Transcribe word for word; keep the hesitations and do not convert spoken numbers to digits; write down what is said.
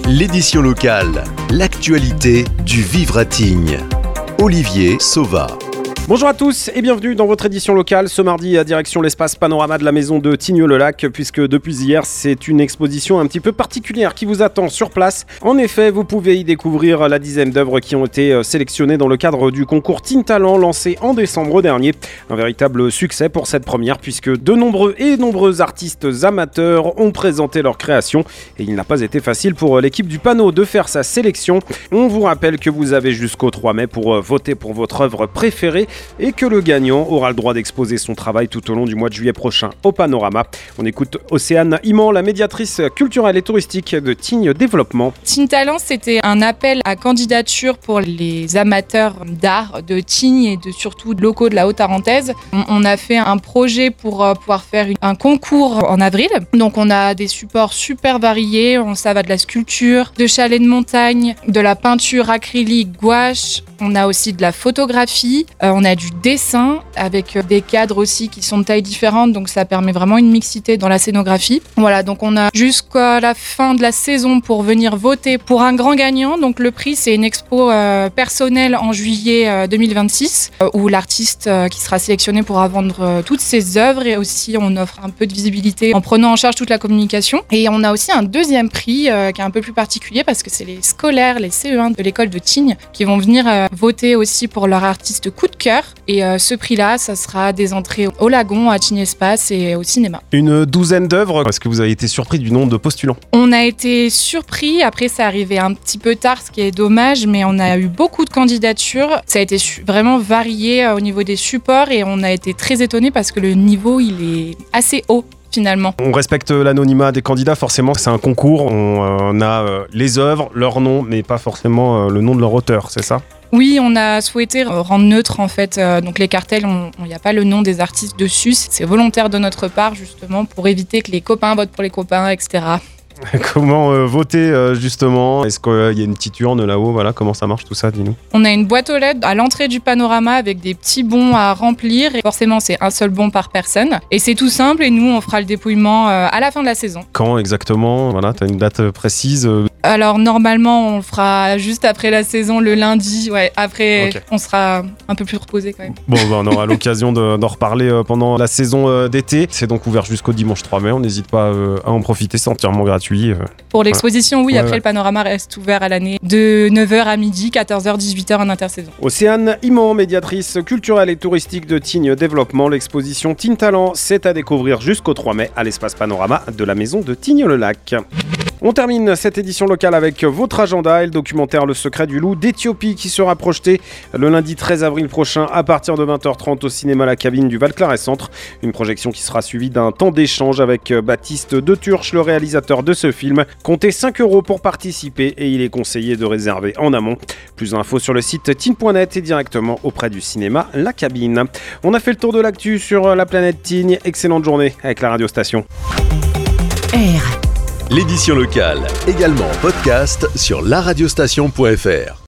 L'édition locale, l'actualité du vivre à Tignes. Olivier Sauva. Bonjour à tous et bienvenue dans votre édition locale. Ce mardi, à direction l'espace Panorama de la maison de Tignes-le-Lac, puisque depuis hier, c'est une exposition un petit peu particulière qui vous attend sur place. En effet, vous pouvez y découvrir la dizaine d'œuvres qui ont été sélectionnées dans le cadre du concours Teen Talent lancé en décembre dernier. Un véritable succès pour cette première, puisque de nombreux et nombreux artistes amateurs ont présenté leurs créations. Et il n'a pas été facile pour l'équipe du panneau de faire sa sélection. On vous rappelle que vous avez jusqu'au trois mai pour voter pour votre œuvre préférée, et que le gagnant aura le droit d'exposer son travail tout au long du mois de juillet prochain au Panorama. On écoute Océane Iman, la médiatrice culturelle et touristique de Tignes Développement. Teen Talent, c'était un appel à candidature pour les amateurs d'art de Tignes et de, surtout de locaux de la Haute-Tarentaise. On, on a fait un projet pour euh, pouvoir faire une, un concours en avril. Donc on a des supports super variés. On, ça va de la sculpture, de chalets de montagne, de la peinture acrylique gouache. On a aussi de la photographie, euh, on a du dessin avec des cadres aussi qui sont de tailles différentes, donc ça permet vraiment une mixité dans la scénographie. Voilà, donc on a jusqu'à la fin de la saison pour venir voter pour un grand gagnant. Donc le prix, c'est une expo euh, personnelle en juillet euh, deux mille vingt-six, euh, où l'artiste euh, qui sera sélectionné pourra vendre euh, toutes ses œuvres, et aussi on offre un peu de visibilité en prenant en charge toute la communication. Et on a aussi un deuxième prix euh, qui est un peu plus particulier parce que c'est les scolaires, les C E un de l'école de Tignes qui vont venir euh, voter aussi pour leur artiste coup de cœur. Et euh, ce prix-là, ça sera des entrées au Lagon, à Tignes Espace et au cinéma. Une douzaine d'œuvres. Est-ce que vous avez été surpris du nombre de postulants ? On a été surpris. Après, ça arrivait un petit peu tard, ce qui est dommage, mais on a eu beaucoup de candidatures. Ça a été su- vraiment varié euh, au niveau des supports, et on a été très étonnés parce que le niveau, il est assez haut. Finalement. On respecte l'anonymat des candidats, forcément, c'est un concours. On euh, a euh, les œuvres, leur nom, mais pas forcément euh, le nom de leur auteur, c'est ça ? Oui, on a souhaité rendre neutre en fait. Euh, donc les cartels, il n'y a pas le nom des artistes dessus. C'est volontaire de notre part justement pour éviter que les copains votent pour les copains, et cetera. Comment euh, voter euh, justement ? Est-ce qu'il euh, y a une petite urne là-haut ? Voilà, comment ça marche tout ça, dis-nous. On a une boîte aux lettres à l'entrée du Panorama avec des petits bons à remplir. Et forcément, c'est un seul bon par personne. Et c'est tout simple, et nous, on fera le dépouillement euh, à la fin de la saison. Quand exactement ? Voilà, tu as une date précise euh... Alors normalement, on le fera juste après la saison, le lundi. Ouais, après, okay. On sera un peu plus reposé quand même. Bon, bah, on aura l'occasion de, d'en reparler euh, pendant la saison euh, d'été. C'est donc ouvert jusqu'au dimanche trois mai. On n'hésite pas euh, à en profiter, c'est entièrement gratuit. Pour l'exposition, oui, ouais, après ouais. Le Panorama reste ouvert à l'année de neuf heures à midi, quatorze heures, dix-huit heures en intersaison. Océane Iman, médiatrice culturelle et touristique de Tignes Développement. L'exposition Teen Talent, c'est à découvrir jusqu'au trois mai à l'espace Panorama de la maison de Tignes-le-Lac. On termine cette édition locale avec votre agenda et le documentaire Le Secret du Loup d'Éthiopie qui sera projeté le lundi treize avril prochain à partir de vingt heures trente au cinéma La Cabine du Val-Claret Centre. Une projection qui sera suivie d'un temps d'échange avec Baptiste De Turche, le réalisateur de ce film. Comptez cinq euros pour participer et il est conseillé de réserver en amont. Plus d'infos sur le site teen point net et directement auprès du cinéma La Cabine. On a fait le tour de l'actu sur la planète Tignes. Excellente journée avec la radiostation. R. L'édition locale, également en podcast sur la radiostation point f r.